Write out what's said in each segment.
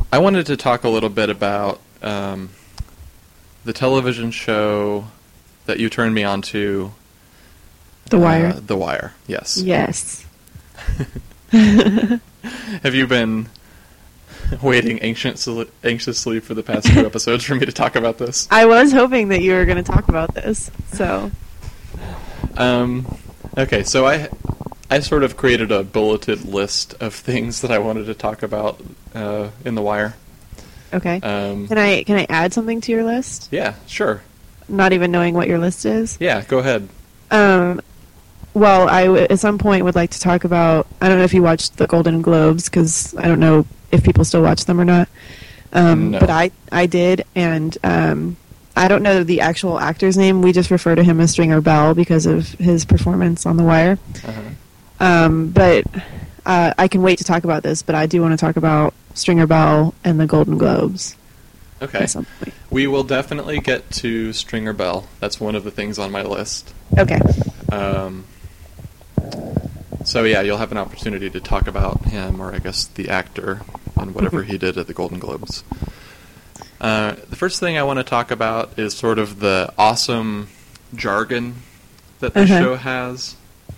I wanted to talk a little bit about the television show that you turned me on to. The Wire. The Wire, yes. Yes. Have you been waiting anxiously for the past 2 episodes for me to talk about this? I was hoping that you were going to talk about this, so... Okay, so I sort of created a bulleted list of things that I wanted to talk about in The Wire. Okay. Can I add something to your list? Yeah, sure. Not even knowing what your list is? Yeah, go ahead. Well, I at some point would like to talk about... I don't know if you watched the Golden Globes, because I don't know if people still watch them or not. No. But I did, and I don't know the actual actor's name. We just refer to him as Stringer Bell because of his performance on The Wire. But I can wait to talk about this, but I do want to talk about Stringer Bell and the Golden Globes. Okay. At some point. We will definitely get to Stringer Bell. That's one of the things on my list. Okay. So yeah, you'll have an opportunity to talk about him, or I guess the actor, and whatever he did at the Golden Globes. The first thing I want to talk about is sort of the awesome jargon that the show has.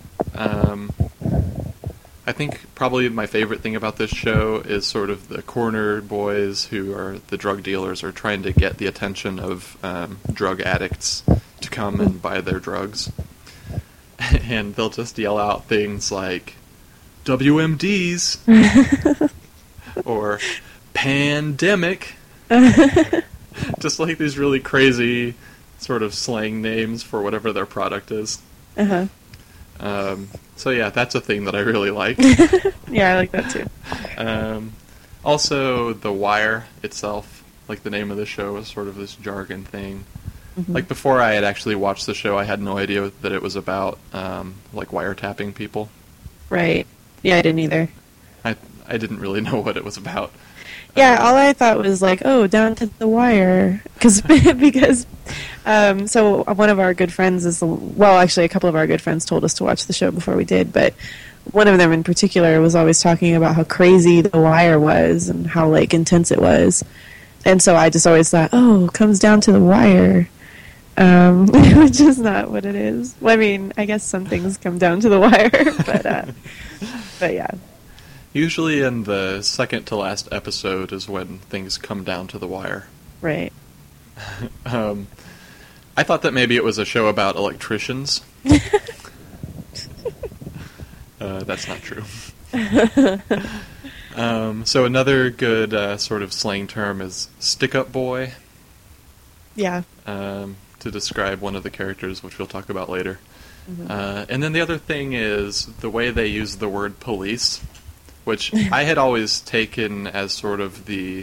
I think probably my favorite thing about this show is sort of the corner boys who are the drug dealers are trying to get the attention of drug addicts to come and buy their drugs. And they'll just yell out things like WMDs or pandemic. Just like these really crazy sort of slang names for whatever their product is. So yeah, that's a thing that I really like. Yeah, I like that too. Also, The Wire itself, like the name of the show, is sort of this jargon thing. Like before I had actually watched the show, I had no idea that it was about like wiretapping people. Right. Yeah, I didn't either. I didn't really know what it was about. Yeah, all I thought was like, oh, down to the wire, because so one of our good friends actually a couple of our good friends told us to watch the show before we did, but one of them in particular was always talking about how crazy the Wire was and how like intense it was, and so I just always thought, oh, it comes down to the wire, which is not what it is. Well, I mean, I guess some things come down to the wire, but yeah. Usually in the second to last episode is when things come down to the wire. Right. I thought that maybe it was a show about electricians. That's not true. So another good sort of slang term is stick-up boy. Yeah. To describe one of the characters, which we'll talk about later. And then the other thing is the way they use the word police, which I had always taken as sort of the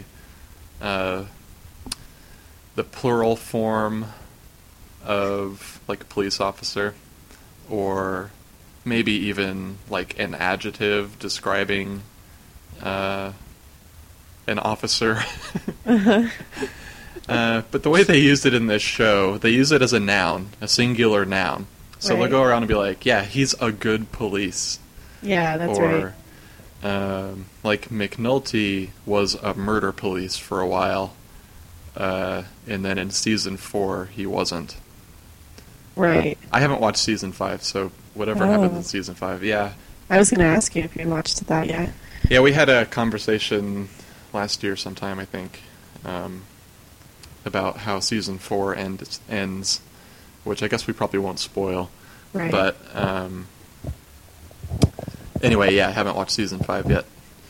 plural form of like a police officer, or maybe even like an adjective describing an officer. But the way they used it in this show, they use it as a noun, a singular noun. So they'll go around and be like, yeah, he's a good police. Yeah, that's right. Like McNulty was a murder police for a while, and then in season 4 he wasn't. Right. I haven't watched season 5, so whatever happened in season 5, yeah. I was going to ask you if you had watched that yet. Yeah, we had a conversation last year sometime, I think, about how season 4 ends, which I guess we probably won't spoil. Right. But anyway, yeah, I haven't watched season 5 yet.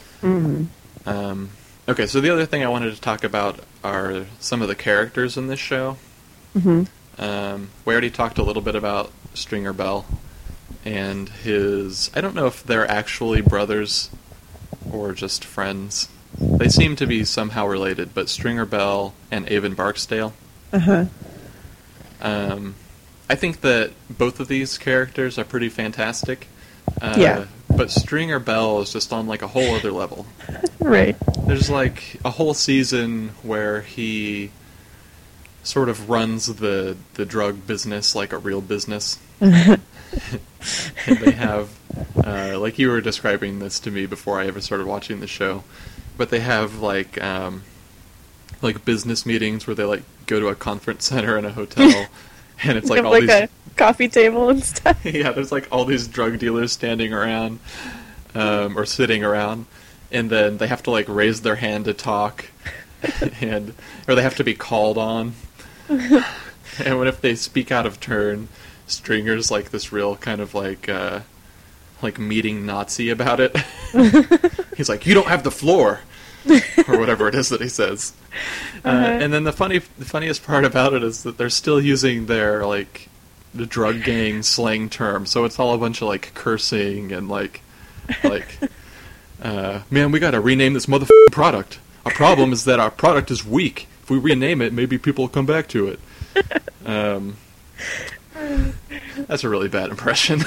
Okay, so the other thing I wanted to talk about are some of the characters in this show. We already talked a little bit about Stringer Bell and his... I don't know if they're actually brothers or just friends. They seem to be somehow related, but Stringer Bell and Avon Barksdale. I think that both of these characters are pretty fantastic. Yeah. But Stringer Bell is just on like a whole other level. Right. There's like a whole season where he sort of runs the drug business like a real business. And they have, like you were describing this to me before I ever started watching the show, but they have like business meetings where they like go to a conference center in a hotel, and it's like Have, all like these a coffee table and stuff. yeah, there's like all these drug dealers standing around or sitting around, and then they have to like raise their hand to talk, or they have to be called on. And if they speak out of turn, Stringer's like this real kind of like meeting Nazi about it. He's like, "You don't have the floor," or whatever it is that he says. And then the funniest part about it is that they're still using their like the drug gang slang term, so it's all a bunch of like cursing and like man, we gotta rename this motherfucking product. Our problem is that our product is weak. If we rename it, maybe people will come back to it. That's a really bad impression.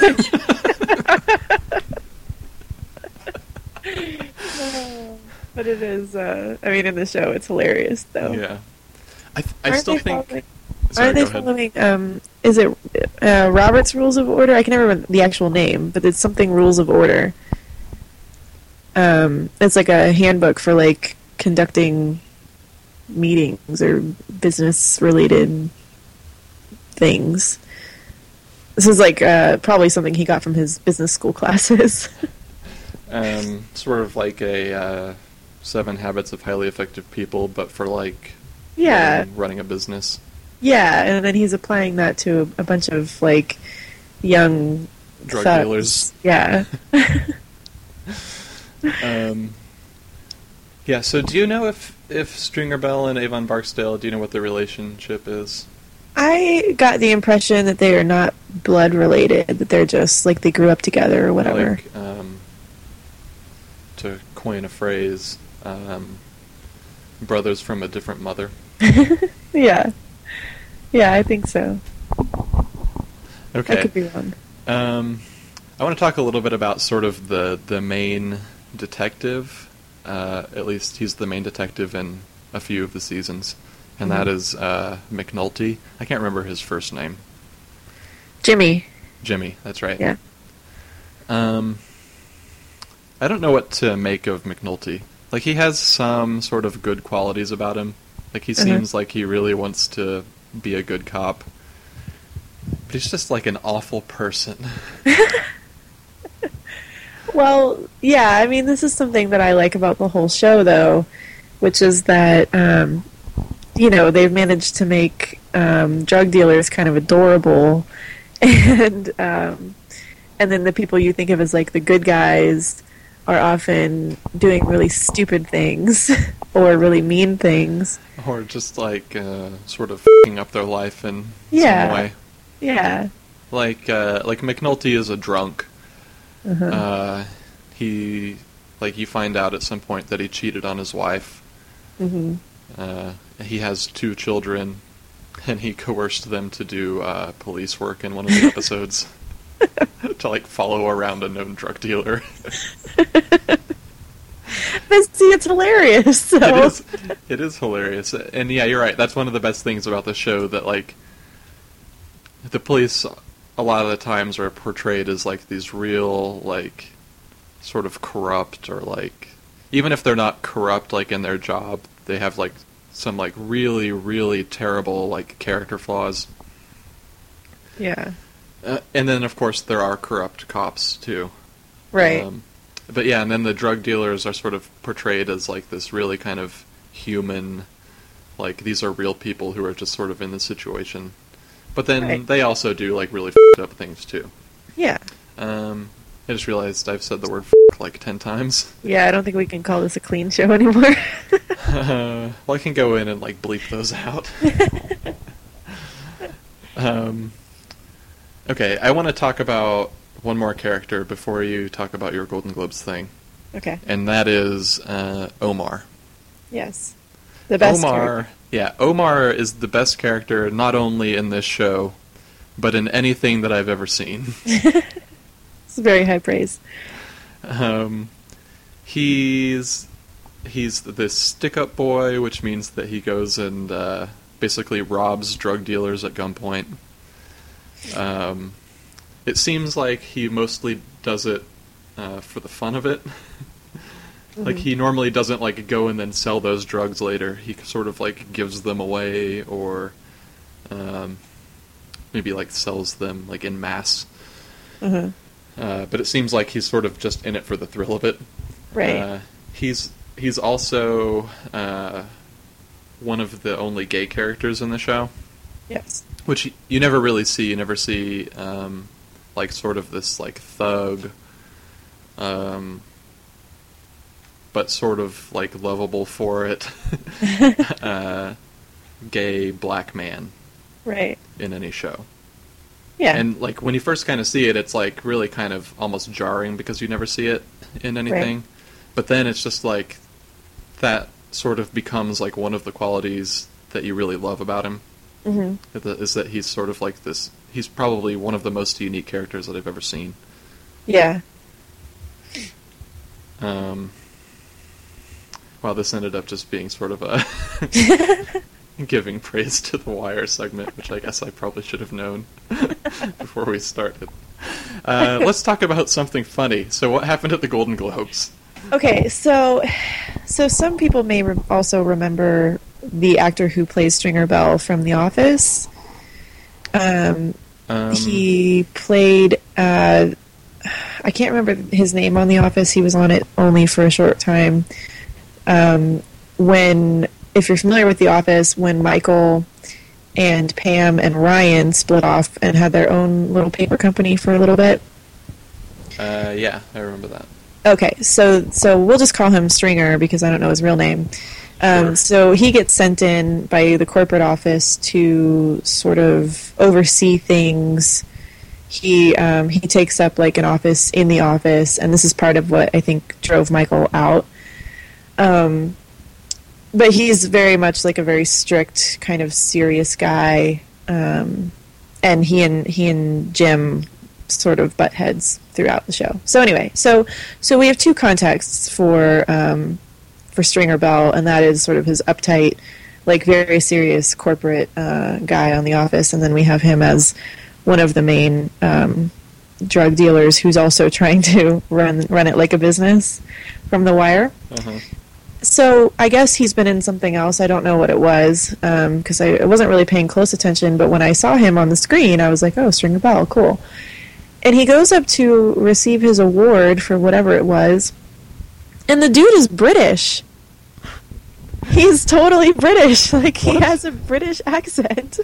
But it is, I mean, in the show, it's hilarious, though. Yeah. I still think... Aren't they following, is it Robert's Rules of Order? I can never remember the actual name, but it's something Rules of Order. It's like a handbook for, like, conducting meetings or business-related things. This is, like, probably something he got from his business school classes. Sort of like a 7 Habits of Highly Effective People, but for, like, running a business. Yeah, and then he's applying that to a bunch of, like, young drug thugs. dealers. Yeah. Yeah, so do you know if Stringer Bell and Avon Barksdale, do you know what their relationship is? I got the impression that they are not blood related, that they're just, like, they grew up together or whatever. Like, to coin a phrase, brothers from a different mother. Yeah. Yeah, I think so. Okay. I could be wrong. I want to talk a little bit about sort of the main detective. At least he's the main detective in a few of the seasons. And that is McNulty. I can't remember his first name. Jimmy, that's right. yeah. I don't know what to make of McNulty. Like, he has some sort of good qualities about him. Like, he seems like he really wants to be a good cop. But he's just, like, an awful person. Well, yeah, I mean, this is something that I like about the whole show, though, which is that, you know, they've managed to make drug dealers kind of adorable, and then the people you think of as, like, the good guys are often doing really stupid things or really mean things. Or just, like, sort of f***ing up their life in some way. Yeah. Like McNulty is a drunk. He, like, you find out at some point that he cheated on his wife. He has 2 children, and he coerced them to do police work in one of the episodes. To, like, follow around a known drug dealer. But see, it's hilarious. So. It is hilarious. And yeah, you're right. That's one of the best things about the show, that, like, the police a lot of the times are portrayed as, like, these real, like, sort of corrupt, or, like, even if they're not corrupt, like, in their job, they have, like, some, like, really, really terrible, like, character flaws. Yeah. And then, of course, there are corrupt cops, too. Right. But yeah, and then the drug dealers are sort of portrayed as, like, this really kind of human, like, these are real people who are just sort of in the situation. But then they also do, like, really f***ed up things, too. Yeah. I just realized I've said the word f***, like, 10 times. Yeah, I don't think we can call this a clean show anymore. Well, I can go in and, like, bleep those out. Okay, I want to talk about one more character before you talk about your Golden Globes thing. Okay. And that is Omar. Yes. The best Omar, character. yeah, Omar is the best character not only in this show, but in anything that I've ever seen. It's very high praise. He's this stick-up boy, which means that he goes and basically robs drug dealers at gunpoint. It seems like he mostly does it for the fun of it. Like, he normally doesn't, like, go and then sell those drugs later. He sort of, like, gives them away or maybe, like, sells them, like, in mass. Mm-hmm. But it seems like he's sort of just in it for the thrill of it. Right. He's also one of the only gay characters in the show. Yes. Which you never really see. You never see, like, sort of this, like, thug, but sort of, like, lovable for it, gay black man. Right. In any show. Yeah. And, like, when you first kind of see it, it's, like, really kind of almost jarring because you never see it in anything. Right. But then it's just, like, that sort of becomes, like, one of the qualities that you really love about him. Mm-hmm. Is that he's sort of like this... He's probably one of the most unique characters that I've ever seen. Yeah. Well, this ended up just being sort of a... giving praise to the Wire segment, which I guess I probably should have known before we started. Let's talk about something funny. So what happened at the Golden Globes? Okay, so some people may also remember the actor who plays Stringer Bell from The Office. He played... I can't remember his name on The Office. He was on it only for a short time. If you're familiar with The Office, when Michael and Pam and Ryan split off and had their own little paper company for a little bit. Yeah, I remember that. Okay, so we'll just call him Stringer because I don't know his real name. Sure. So he gets sent in by the corporate office to sort of oversee things. He takes up like an office in the office, and this is part of what I think drove Michael out. But he's very much like a very strict, kind of serious guy, and he and Jim sort of butt heads throughout the show. So anyway, so we have two contexts for Stringer Bell, and that is sort of his uptight, like very serious corporate guy on The Office, and then we have him as one of the main drug dealers who's also trying to run it like a business from The Wire. Uh-huh. So I guess he's been in something else. I don't know what it was because I wasn't really paying close attention. But when I saw him on the screen, I was like, "Oh, Stringer Bell, cool." And he goes up to receive his award for whatever it was, and the dude is British. He's totally British. Like he has a British accent.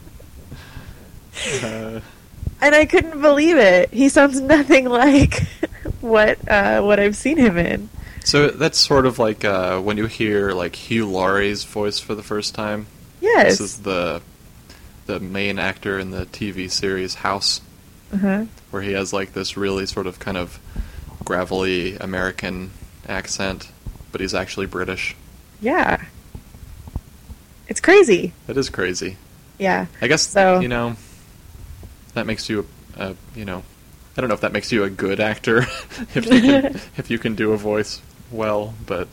And I couldn't believe it. He sounds nothing like what I've seen him in. So that's sort of like when you hear like Hugh Laurie's voice for the first time. Yes. This is the main actor in the TV series House, where he has like this really sort of kind of gravelly American accent, but he's actually British. Yeah. It's crazy. It is crazy. Yeah. I guess, so, that makes you, I don't know if that makes you a good actor, if you can do a voice well, but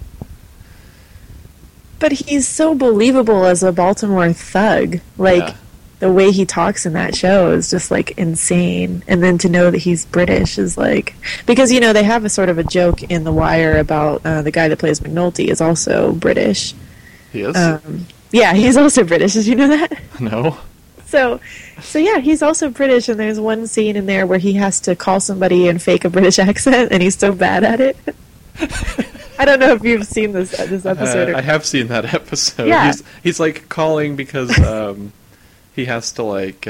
he's so believable as a Baltimore thug. Like, the way he talks in that show is just, like, insane. And then to know that he's British is, like... Because, they have a sort of a joke in The Wire about the guy that plays McNulty is also British. He is? Yeah, he's also British. Did you know that? No. So yeah, he's also British, and there's one scene in there where he has to call somebody and fake a British accent, and he's so bad at it. I don't know if you've seen this episode. I have seen that episode. Yeah. He's like calling because he has to like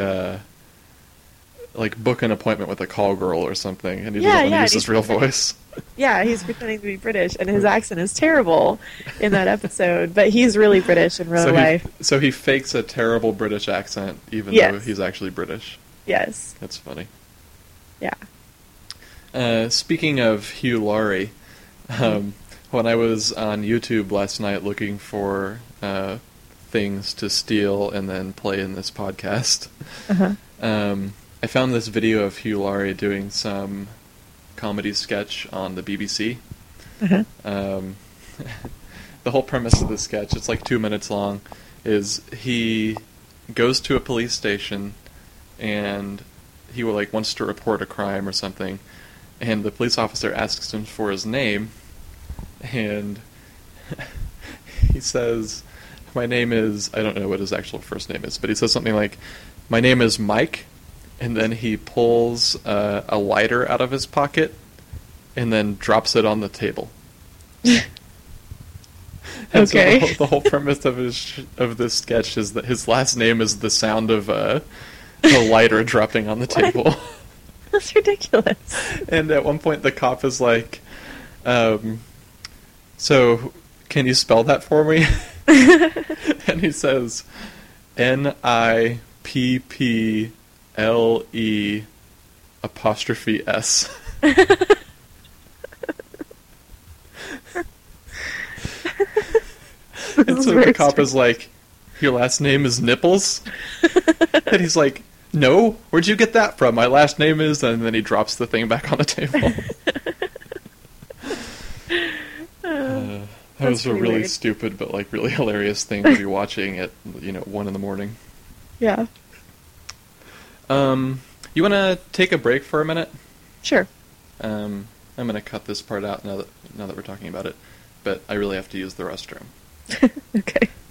book an appointment with a call girl or something, and he doesn't want to use his real voice. Yeah, he's pretending to be British, and his accent is terrible in that episode, but he's really British in real life. So he fakes a terrible British accent, even though he's actually British. Yes. That's funny. Yeah. Speaking of Hugh Laurie, when I was on YouTube last night looking for things to steal and then play in this podcast, I found this video of Hugh Laurie doing some comedy sketch on the BBC. The whole premise of the sketch, it's like 2 minutes long, is he goes to a police station and he wants to report a crime or something, and the police officer asks him for his name, and he says, my name is, I don't know what his actual first name is, but he says something like, my name is Mike, and then he pulls a lighter out of his pocket and then drops it on the table. And Okay. so the whole premise of this sketch is that his last name is the sound of a lighter dropping on the table. That's ridiculous. And at one point the cop is like, so can you spell that for me? And he says, NIPPLE''S. And so the cop is like, your last name is Nipples? And he's like, no, where'd you get that from? My last name is... And then he drops the thing back on the table. That was a really weird. stupid but like really hilarious thing to be watching at 1 in the morning. Yeah. You want to take a break for a minute? Sure. I'm going to cut this part out now that we're talking about it, but I really have to use the restroom. Okay.